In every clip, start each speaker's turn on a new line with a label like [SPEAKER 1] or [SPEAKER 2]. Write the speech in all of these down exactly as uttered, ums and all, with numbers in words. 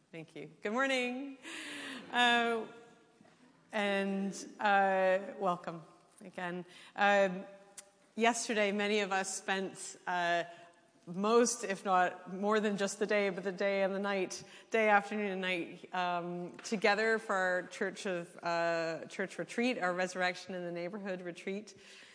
[SPEAKER 1] Thank you. Good morning. Uh, and uh, welcome again. Um, yesterday, many of us spent uh, most, if not more than just the day, but the day and the night, day, afternoon, and night, um, together for our church of uh, church retreat, our Resurrection in the Neighborhood retreat.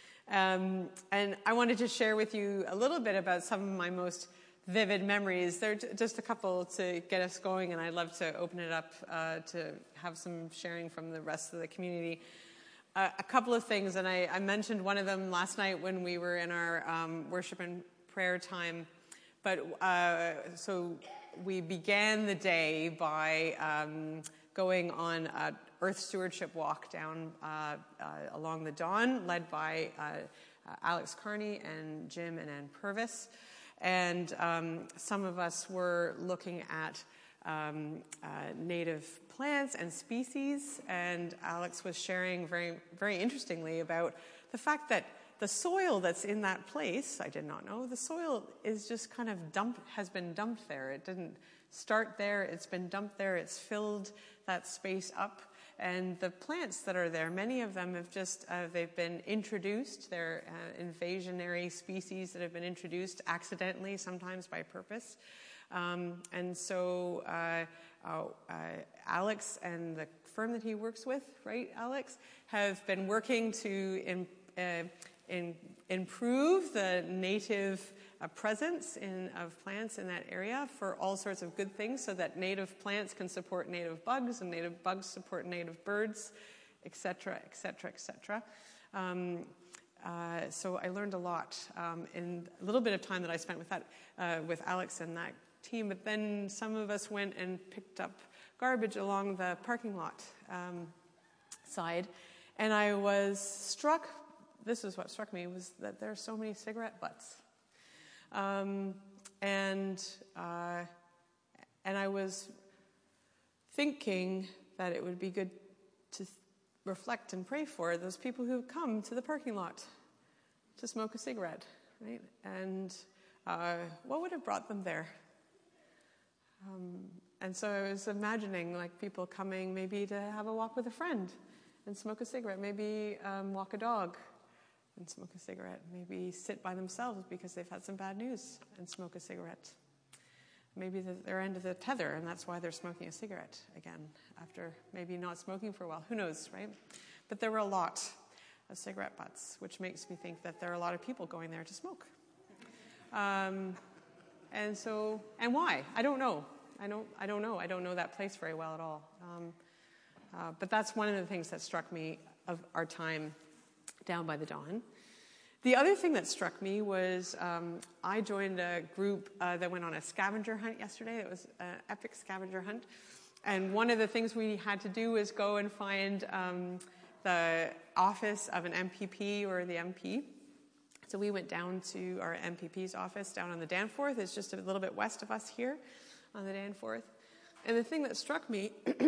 [SPEAKER 1] Um, and I wanted to share with you a little bit about some of my most vivid memories. There are just a couple to get us going, and I'd love to open it up uh, to have some sharing from the rest of the community. Uh, a couple of things, and I, I mentioned one of them last night when we were in our um, worship and prayer time. But uh, so we began the day by um, going on an Earth Stewardship walk down uh, uh, along the Don, led by uh, uh, Alex Carney and Jim and Ann Purvis. And um, some of us were looking at um, uh, native plants and species, and Alex was sharing very, very interestingly about the fact that the soil that's in that place, I did not know, the soil is just kind of dumped, has been dumped there. It didn't start there, it's been dumped there, it's filled that space up. And the plants that are there, many of them have just, uh, they've been introduced. They're uh, invasionary species that have been introduced accidentally, sometimes by purpose. Um, and so uh, uh, uh, Alex and the firm that he works with, right, Alex, have been working to in, uh, in, improve the native uh, presence in, of plants in that area for all sorts of good things, so that native plants can support native bugs, and native bugs support native birds, et cetera, et cetera, et cetera. Um, uh, so I learned a lot um, in a little bit of time that I spent with that, uh, with Alex and that team. But then some of us went and picked up garbage along the parking lot um, side, and I was struck. This is what struck me, was that there are so many cigarette butts. Um, and uh, and I was thinking that it would be good to reflect and pray for those people who come to the parking lot to smoke a cigarette, right? And uh, what would have brought them there? Um, and so I was imagining like people coming maybe to have a walk with a friend and smoke a cigarette, maybe um, walk a dog and smoke a cigarette, maybe sit by themselves because they've had some bad news and smoke a cigarette. Maybe they're end of the tether, and that's why they're smoking a cigarette again, after maybe not smoking for a while. Who knows, right? But there were a lot of cigarette butts, which makes me think that there are a lot of people going there to smoke. Um, and so, and why? I don't know. I don't, I don't know. I don't know that place very well at all. Um, uh, but that's one of the things that struck me of our time down by the Don. The other thing that struck me was um, I joined a group uh, that went on a scavenger hunt yesterday. It was an epic scavenger hunt. And one of the things we had to do was go and find um, the office of an M P P or the M P. So we went down to our M P P's office down on the Danforth. It's just a little bit west of us here on the Danforth. And the thing that struck me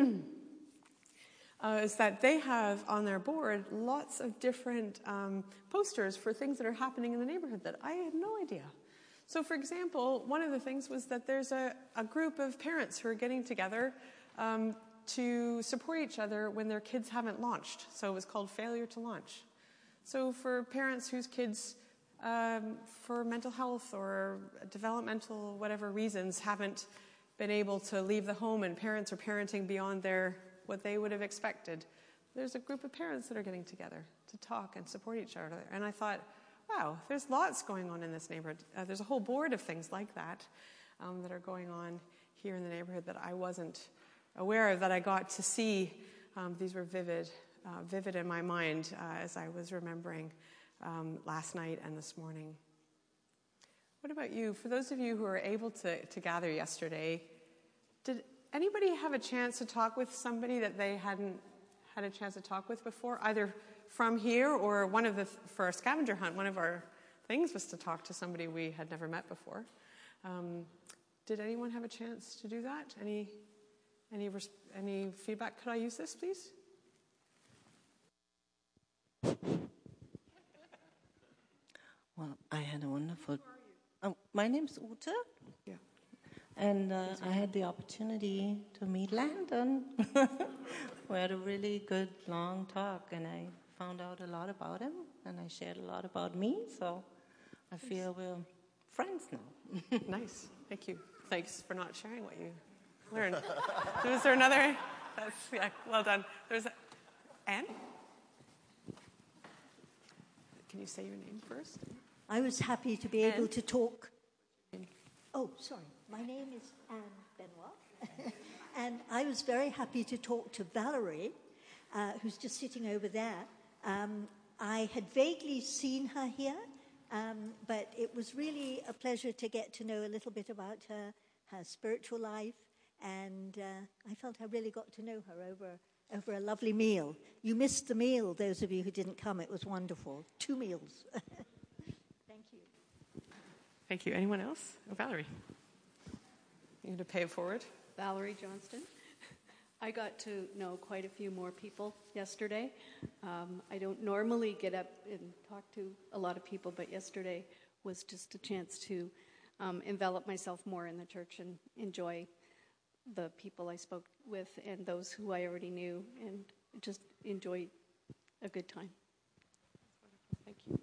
[SPEAKER 1] Uh, is that they have on their board lots of different um, posters for things that are happening in the neighborhood that I had no idea. So, for example, one of the things was that there's a, a group of parents who are getting together um, to support each other when their kids haven't launched. So it was called Failure to Launch. So for parents whose kids, um, for mental health or developmental whatever reasons, haven't been able to leave the home, and parents are parenting beyond their what they would have expected, there's a group of parents that are getting together to talk and support each other. And I thought, wow, there's lots going on in this neighborhood. Uh, there's a whole board of things like that um, that are going on here in the neighborhood that I wasn't aware of, that I got to see. Um, these were vivid, uh, vivid in my mind uh, as I was remembering um, last night and this morning. What about you? For those of you who were able to, to gather yesterday, did anybody have a chance to talk with somebody that they hadn't had a chance to talk with before, either from here or one of the, for our scavenger hunt, one of our things was to talk to somebody we had never met before. Um, did anyone have a chance to do that? Any, any, any feedback? Could I use this, please?
[SPEAKER 2] Well, I had a wonderful... Oh, my name's Ute.
[SPEAKER 1] Yeah.
[SPEAKER 2] And uh, I had the opportunity to meet Landon. We had a really good, long talk, and I found out a lot about him, and I shared a lot about me, so I feel we're friends now.
[SPEAKER 1] Nice. Thank you. Thanks for not sharing what you learned. Was there another? That's, yeah, well done. There's a, Anne? Can you say your name first?
[SPEAKER 3] I was happy to be
[SPEAKER 1] Anne?
[SPEAKER 3] able to talk. Oh, sorry. My name is Anne Benoit. And I was very happy to talk to Valerie, uh, who's just sitting over there. Um, I had vaguely seen her here, um, but it was really a pleasure to get to know a little bit about her, her spiritual life, and uh, I felt I really got to know her over, over a lovely meal. You missed the meal, those of you who didn't come. It was wonderful. Two meals. Thank you.
[SPEAKER 1] Thank you. Anyone else? Oh, Valerie. You going to pay it forward?
[SPEAKER 4] Valerie Johnston. I got to know quite a few more people yesterday. Um, I don't normally get up and talk to a lot of people, but yesterday was just a chance to um, envelop myself more in the church and enjoy the people I spoke with and those who I already knew, and just enjoy a good time.
[SPEAKER 1] Thank you.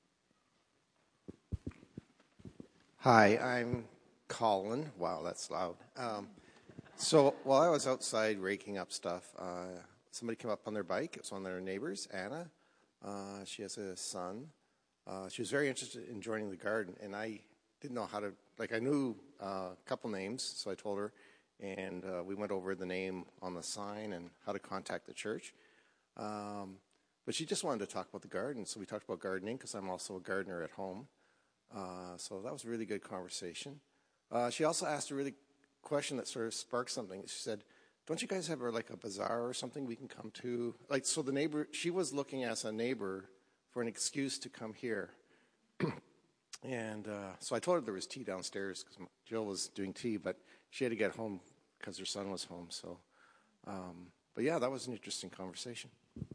[SPEAKER 5] Hi, I'm Colin. Wow, that's loud. Um, so while I was outside raking up stuff, uh, somebody came up on their bike. It was one of their neighbors, Anna. Uh, she has a son. Uh, she was very interested in joining the garden, and I didn't know how to, like I knew uh, a couple names, so I told her, and uh, we went over the name on the sign and how to contact the church. Um, but she just wanted to talk about the garden, so we talked about gardening, because I'm also a gardener at home. Uh, so that was a really good conversation. Uh, she also asked a really question that sort of sparked something. She said, don't you guys have like a bazaar or something we can come to? Like, so the neighbor, she was looking as a neighbor for an excuse to come here. and uh, so I told her there was tea downstairs because Jill was doing tea, but she had to get home because her son was home. So, um, but yeah, that was an interesting conversation.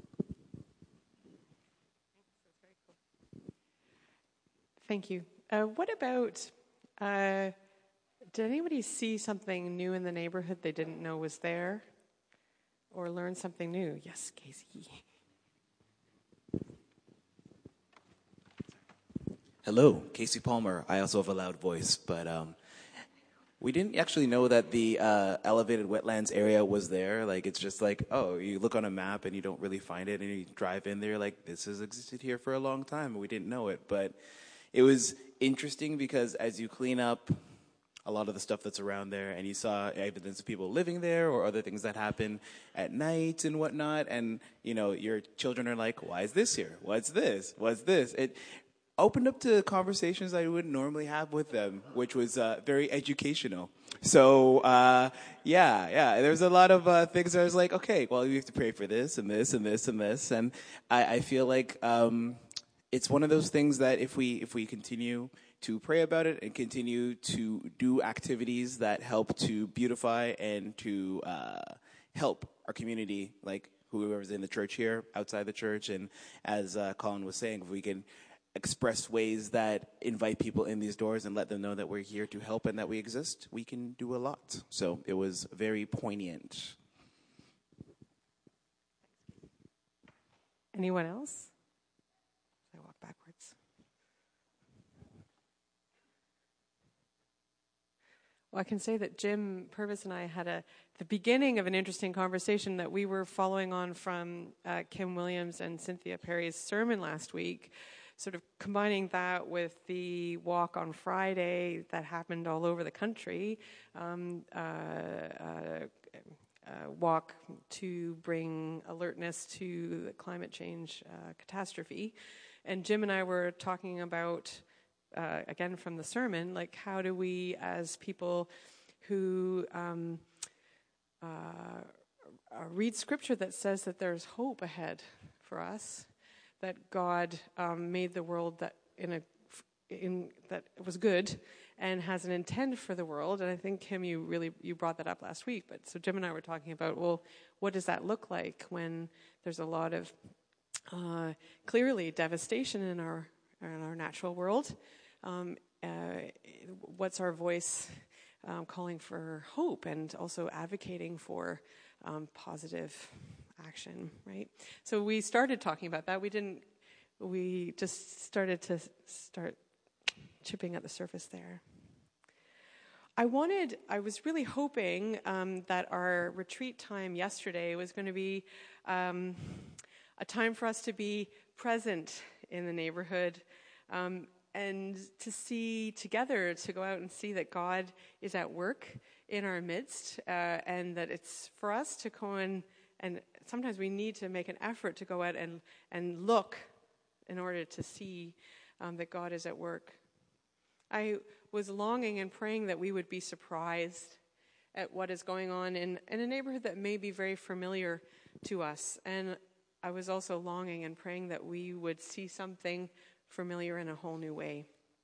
[SPEAKER 1] Thank you. Uh, what about, uh, did anybody see something new in the neighborhood they didn't know was there? Or learn something new? Yes, Casey.
[SPEAKER 6] Hello, Casey Palmer. I also have a loud voice, but um, we didn't actually know that the uh, elevated wetlands area was there. Like, it's just like, oh, you look on a map and you don't really find it, and you drive in there like, this has existed here for a long time, and we didn't know it. But it was interesting because as you clean up a lot of the stuff that's around there, and you saw evidence of people living there or other things that happen at night and whatnot, and, you know, your children are like, why is this here? What's this? What's this? It opened up to conversations I wouldn't normally have with them, which was uh, very educational. So, uh, yeah, yeah, there's a lot of uh, things that I was like, okay, well, you have to pray for this and this and this and this, and I, I feel like um, it's one of those things that if we if we continue to pray about it and continue to do activities that help to beautify and to uh, help our community, like whoever's in the church here, outside the church, and as uh, Colin was saying, if we can express ways that invite people in these doors and let them know that we're here to help and that we exist, we can do a lot. So it was very poignant.
[SPEAKER 1] Anyone else? I walk backwards. Well, I can say that Jim Purvis and I had a the beginning of an interesting conversation that we were following on from uh, Kim Williams and Cynthia Perry's sermon last week, sort of combining that with the walk on Friday that happened all over the country, um, uh, uh, uh, walk to bring alertness to the climate change uh, catastrophe. And Jim and I were talking about, uh, again from the sermon, like how do we as people who um, uh, uh, read scripture that says that there's hope ahead for us, that God um, made the world that in a in that was good and has an intent for the world. And I think, Kim, you really you brought that up last week. But so Jim and I were talking about, well, what does that look like when there's a lot of uh, clearly devastation in our in our natural world? Um, uh, what's our voice um, calling for hope and also advocating for um, positive action, right? So we started talking about that. We didn't, we just started to start chipping at the surface there. I wanted, I was really hoping um, that our retreat time yesterday was going to be um, a time for us to be present in the neighborhood um, and to see together, to go out and see that God is at work in our midst, uh, and that it's for us to go in, and sometimes we need to make an effort to go out and, and look in order to see um, that God is at work. I was longing and praying that we would be surprised at what is going on in, in a neighborhood that may be very familiar to us. And I was also longing and praying that we would see something familiar in a whole new way.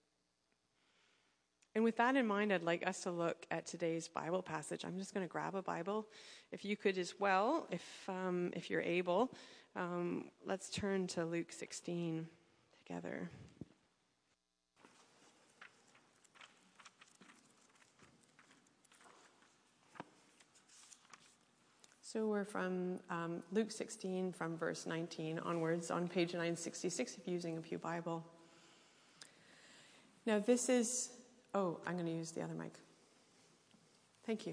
[SPEAKER 1] And with that in mind, I'd like us to look at today's Bible passage. I'm just going to grab a Bible. If you could as well, if um, if you're able, um, let's turn to Luke sixteen together. So we're from um, Luke sixteen, from verse nineteen onwards, on page nine sixty-six, if you're using a Pew Bible. Now this is... Oh, I'm going to use the other mic. Thank you.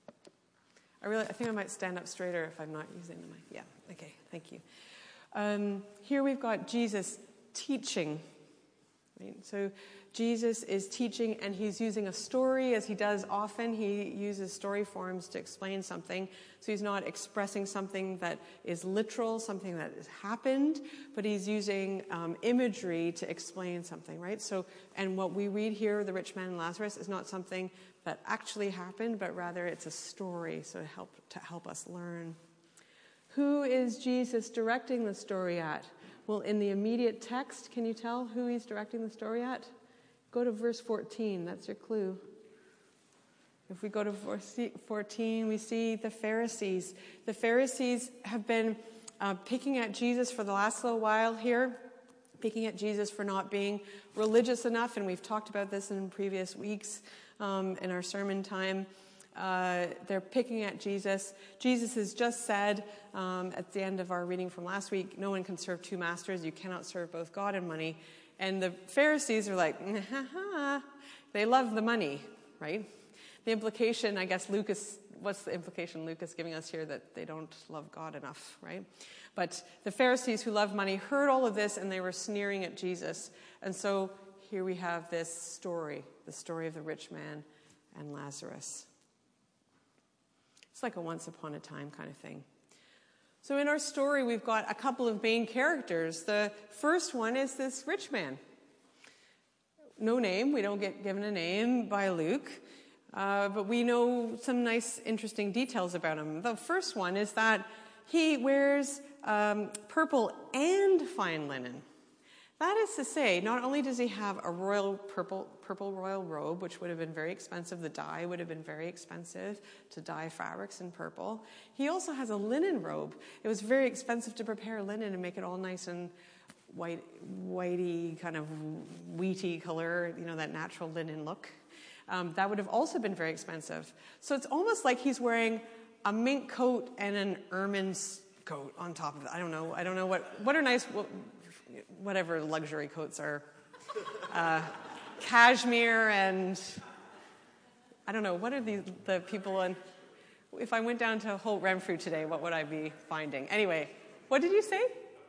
[SPEAKER 1] I really, I think I might stand up straighter if I'm not using the mic. Yeah, okay, thank you. Um, here we've got Jesus teaching. Right? So Jesus is teaching, and he's using a story, as he does often. He uses story forms to explain something. So he's not expressing something that is literal, something that has happened, but he's using um, imagery to explain something, right? So, and what we read here, the rich man and Lazarus, is not something that actually happened, but rather it's a story, so to help to help us learn. Who is Jesus directing the story at? Well, in the immediate text, can you tell who he's directing the story at? Go to verse fourteen, that's your clue. If we go to verse fourteen, we see the Pharisees. The Pharisees have been uh, picking at Jesus for the last little while here, picking at Jesus for not being religious enough, and we've talked about this in previous weeks um, in our sermon time. Uh, they're picking at Jesus. Jesus has just said um, at the end of our reading from last week, no one can serve two masters. You cannot serve both God and money. And the Pharisees are like, nah, they love the money, right? The implication, I guess, Lucas, what's the implication Luke is giving us here? That they don't love God enough, right? But the Pharisees who love money heard all of this, and they were sneering at Jesus. And so here we have this story, the story of the rich man and Lazarus. It's like a once upon a time kind of thing. So in our story, we've got a couple of main characters. The first one is this rich man. No name. We don't get given a name by Luke. Uh, but we know some nice, interesting details about him. The first one is that he wears um, purple and fine linen. That is to say, not only does he have a royal purple, purple royal robe, which would have been very expensive, the dye would have been very expensive to dye fabrics in purple, he also has a linen robe. It was very expensive to prepare linen and make it all nice and white, whitey, kind of wheaty color, you know, that natural linen look. Um, that would have also been very expensive. So it's almost like he's wearing a mink coat and an ermine coat on top of it. I don't know. I don't know what, what are nice... What, whatever luxury coats are, uh, cashmere and, I don't know, what are the, the people in, if I went down to Holt Renfrew today, what would I be finding? Anyway, what did you say?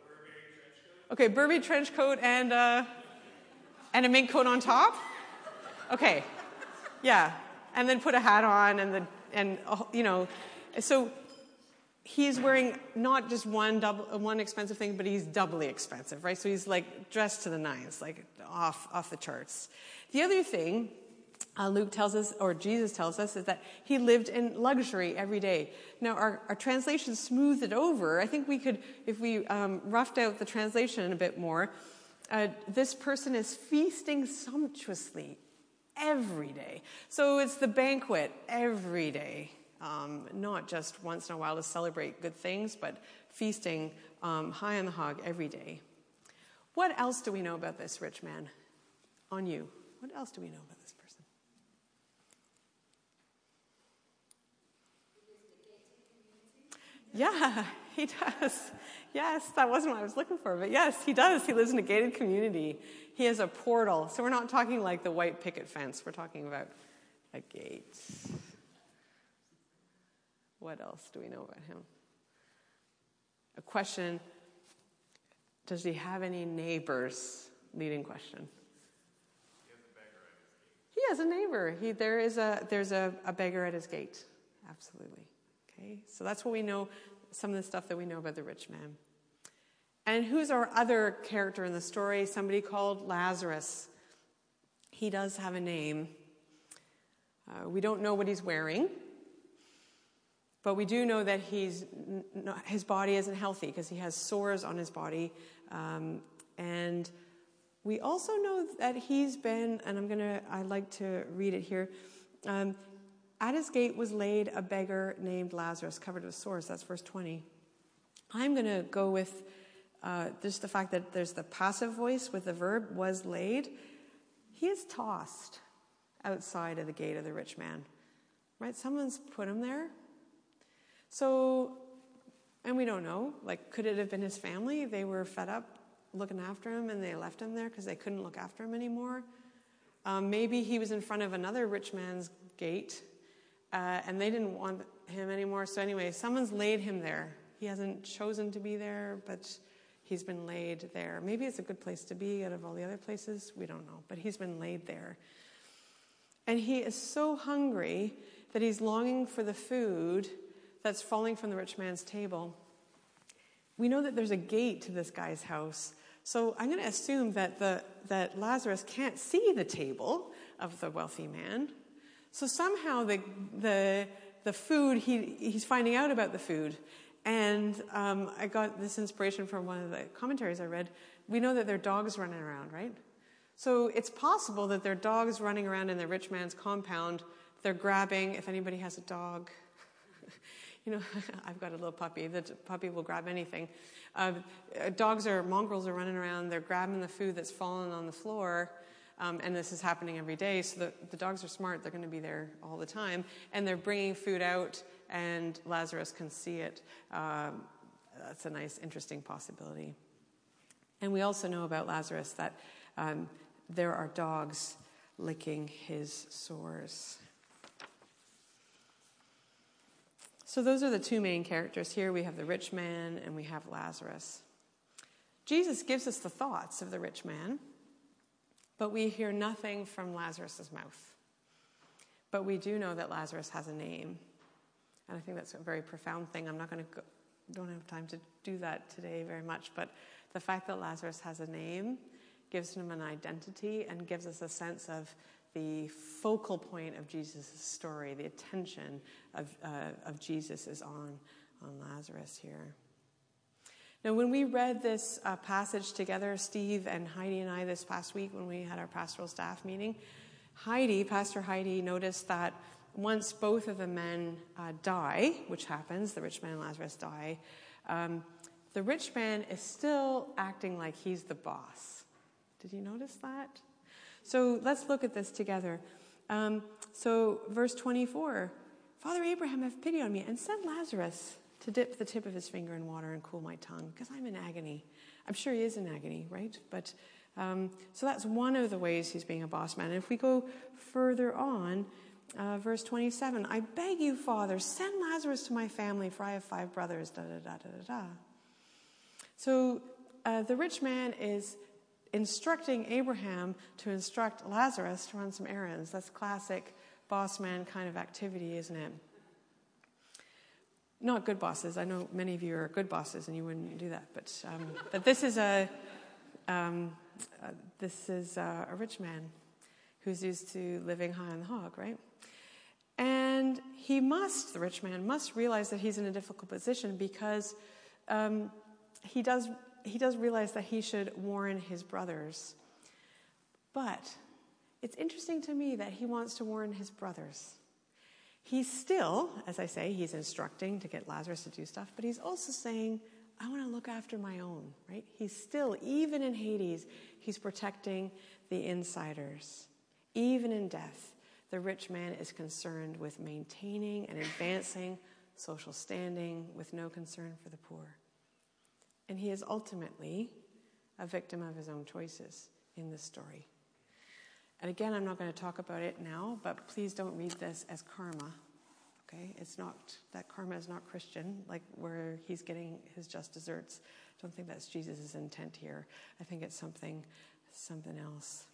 [SPEAKER 1] Okay, Burberry trench coat and, uh, and a mink coat on top? Okay, yeah, and then put a hat on and, the, and uh, you know, so... He's wearing not just one double, one expensive thing, but he's doubly expensive, right? So he's like dressed to the nines, like off off the charts. The other thing uh, Luke tells us, or Jesus tells us, is that he lived in luxury every day. Now, our, our translation smoothed it over. I think we could, if we um, roughed out the translation a bit more, uh, this person is feasting sumptuously every day. So it's the banquet every day. Um, not just once in a while to celebrate good things, but feasting um, high on the hog every day. What else do we know about this rich man? On you. What else do we know about this person? Yeah, he does. Yes, that wasn't what I was looking for, but yes, he does. He lives in a gated community. He has a portal. So we're not talking like the white picket fence. We're talking about a gate. What else do we know about him? A question, does he have any neighbors? Leading question. He has a neighbor. He, there is a, there's a, a beggar at his gate. Absolutely. Okay, so that's what we know, some of the stuff that we know about the rich man. And who's our other character in the story? Somebody called Lazarus. He does have a name. Uh, we don't know what he's wearing, but we do know that he's not, his body isn't healthy because he has sores on his body. Um, and we also know that he's been, and I'm gonna, I'd like to read it here. Um, At his gate was laid a beggar named Lazarus, covered with sores. That's verse twenty. I'm going to go with uh, just the fact that there's the passive voice with the verb, was laid. He is tossed outside of the gate of the rich man. Right? Someone's put him there. So, and we don't know. Like, could it have been his family? They were fed up looking after him and they left him there because they couldn't look after him anymore. Um, maybe he was in front of another rich man's gate. Uh, and they didn't want him anymore. So anyway, someone's laid him there. He hasn't chosen to be there, but he's been laid there. Maybe it's a good place to be out of all the other places. We don't know. But he's been laid there. And he is so hungry that he's longing for the food that's falling from the rich man's table. We know that there's a gate to this guy's house. So I'm going to assume that the that Lazarus can't see the table of the wealthy man. So somehow the the the food, he he's finding out about the food. And um, I got this inspiration from one of the commentaries I read. We know that there are dogs running around, right? So it's possible that there are dogs running around in the rich man's compound. They're grabbing, if anybody has a dog, you know, I've got a little puppy. The puppy will grab anything. Uh, dogs are, mongrels are running around. They're grabbing the food that's fallen on the floor. Um, and this is happening every day. So the, the dogs are smart. They're going to be there all the time. And they're bringing food out, and Lazarus can see it. Um, that's a nice, interesting possibility. And we also know about Lazarus that um, there are dogs licking his sores. So those are the two main characters here. We have the rich man and we have Lazarus. Jesus gives us the thoughts of the rich man, but we hear nothing from Lazarus' mouth. But we do know that Lazarus has a name. And I think that's a very profound thing. I'm not going to go, don't have time to do that today very much, but the fact that Lazarus has a name gives him an identity and gives us a sense of the focal point of Jesus' story. The attention of, uh, of Jesus is on, on Lazarus here. Now, when we read this uh, passage together, Steve and Heidi and I, this past week when we had our pastoral staff meeting, Heidi, Pastor Heidi, noticed that once both of the men uh, die, which happens, the rich man and Lazarus die, um, the rich man is still acting like he's the boss. Did you notice that? So let's look at this together. Um, so verse twenty-four, Father Abraham, have pity on me and send Lazarus to dip the tip of his finger in water and cool my tongue, because I'm in agony. I'm sure he is in agony, right? But um, so that's one of the ways he's being a boss man. And if we go further on, uh, verse twenty-seven, I beg you, Father, send Lazarus to my family, for I have five brothers, da da da da da da. So uh, the rich man is instructing Abraham to instruct Lazarus to run some errands. That's classic boss man kind of activity, isn't it? Not good bosses. I know many of you are good bosses and you wouldn't do that, but um, but this is a um, uh, this is a, a rich man who's used to living high on the hog, right? And he must, the rich man must realize that he's in a difficult position because um, he does. He does realize that he should warn his brothers. But it's interesting to me that he wants to warn his brothers. He's still, as I say, he's instructing to get Lazarus to do stuff, but he's also saying, I want to look after my own, right? He's still, even in Hades, he's protecting the insiders. Even in death, the rich man is concerned with maintaining and advancing social standing, with no concern for the poor. And he is ultimately a victim of his own choices in this story. And again, I'm not going to talk about it now, but please don't read this as karma. Okay? It's not, that karma is not Christian, like where he's getting his just desserts. I don't think that's Jesus' intent here. I think it's something, something else.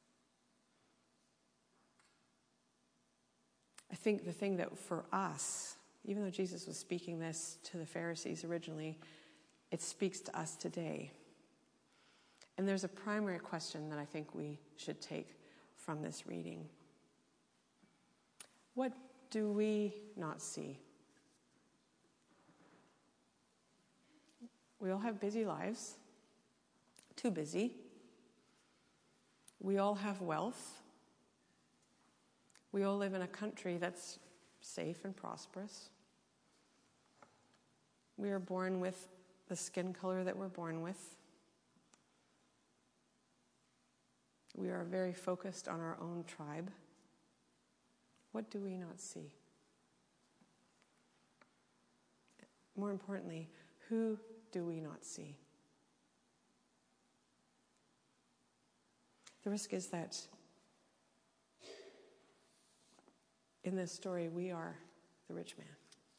[SPEAKER 1] I think the thing that for us, even though Jesus was speaking this to the Pharisees originally, it speaks to us today. And there's a primary question that I think we should take from this reading. What do we not see? We all have busy lives, too busy. We all have wealth. We all live in a country that's safe and prosperous. We are born with the skin color that we're born with. We are very focused on our own tribe. What do we not see? More importantly, who do we not see? The risk is that in this story, we are the rich man.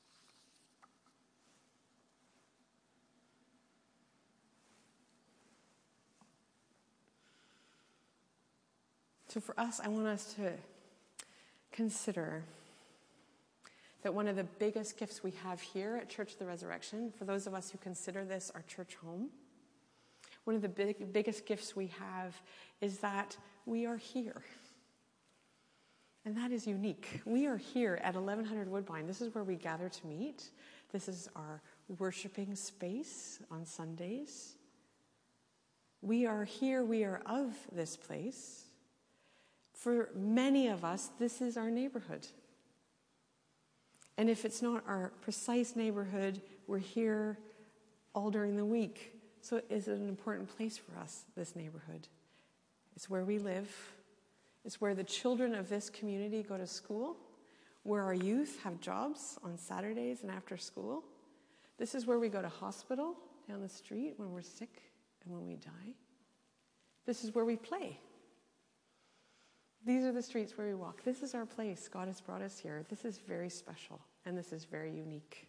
[SPEAKER 1] So for us, I want us to consider that one of the biggest gifts we have here at Church of the Resurrection, for those of us who consider this our church home, one of the big, biggest gifts we have is that we are here. And that is unique. We are here at eleven hundred Woodbine. This is where we gather to meet. This is our worshiping space on Sundays. We are here, we are of this place. For many of us, this is our neighborhood. And if it's not our precise neighborhood, we're here all during the week. So is it an important place for us, this neighborhood? It's where we live. It's where the children of this community go to school, where our youth have jobs on Saturdays and after school. This is where we go to hospital down the street when we're sick and when we die. This is where we play. These are the streets where we walk. This is our place. God has brought us here. This is very special, and this is very unique.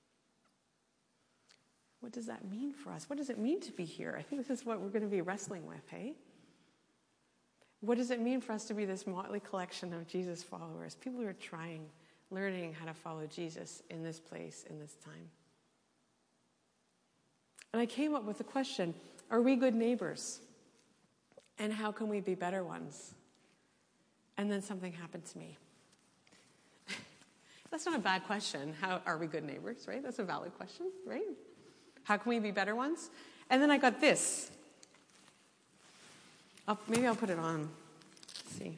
[SPEAKER 1] What does that mean for us? What does it mean to be here? I think this is what we're going to be wrestling with, hey? What does it mean for us to be this motley collection of Jesus followers, people who are trying, learning how to follow Jesus in this place, in this time? And I came up with the question, are we good neighbors? And how can we be better ones? And then something happened to me. That's not a bad question. How are we good neighbors, right? That's a valid question, right? How can we be better ones? And then I got this. I'll, maybe I'll put it on. Let's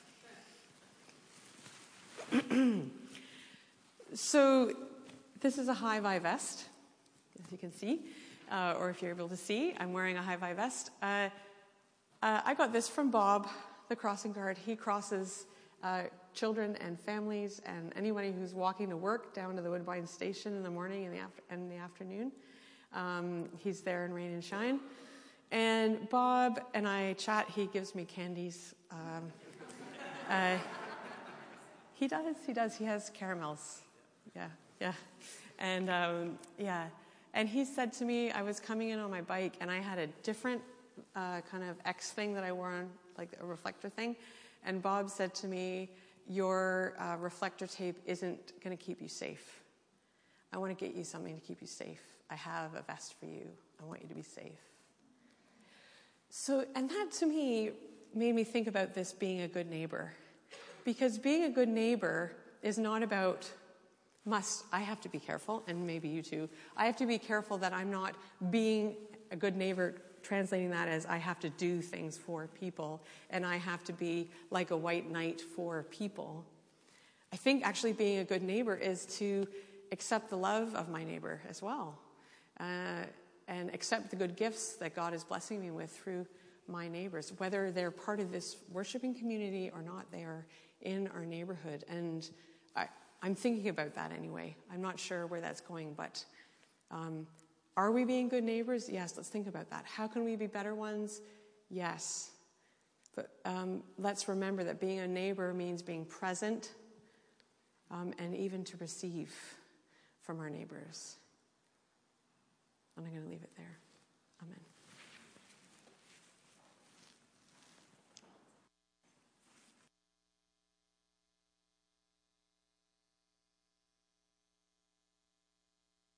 [SPEAKER 1] see. So this is a high-vi vest, as you can see. Uh, or if you're able to see, I'm wearing a high-vi vest. Uh, uh, I got this from Bob, the crossing guard. He crosses uh, children and families and anybody who's walking to work down to the Woodbine station in the morning and the, after- and the afternoon. Um, he's there in rain and shine. And Bob and I chat. He gives me candies. Um, uh, he does, he does. He has caramels. Yeah, yeah. And, um, yeah. And he said to me, I was coming in on my bike, and I had a different uh, kind of X thing that I wore on, like a reflector thing. And Bob said to me, your uh, reflector tape isn't going to keep you safe. I want to get you something to keep you safe. I have a vest for you. I want you to be safe. So, and that to me made me think about this being a good neighbor. Because being a good neighbor is not about must, I have to be careful, and maybe you too, I have to be careful that I'm not being a good neighbor, translating that as I have to do things for people, and I have to be like a white knight for people. I think actually being a good neighbor is to accept the love of my neighbor as well. Uh, and accept the good gifts that God is blessing me with through my neighbors. Whether they're part of this worshiping community or not, they are in our neighborhood. And I, I'm thinking about that anyway. I'm not sure where that's going, but um, are we being good neighbors? Yes, let's think about that. How can we be better ones? Yes. But um, let's remember that being a neighbor means being present um, and even to receive from our neighbors. And I'm going to leave it there. Amen.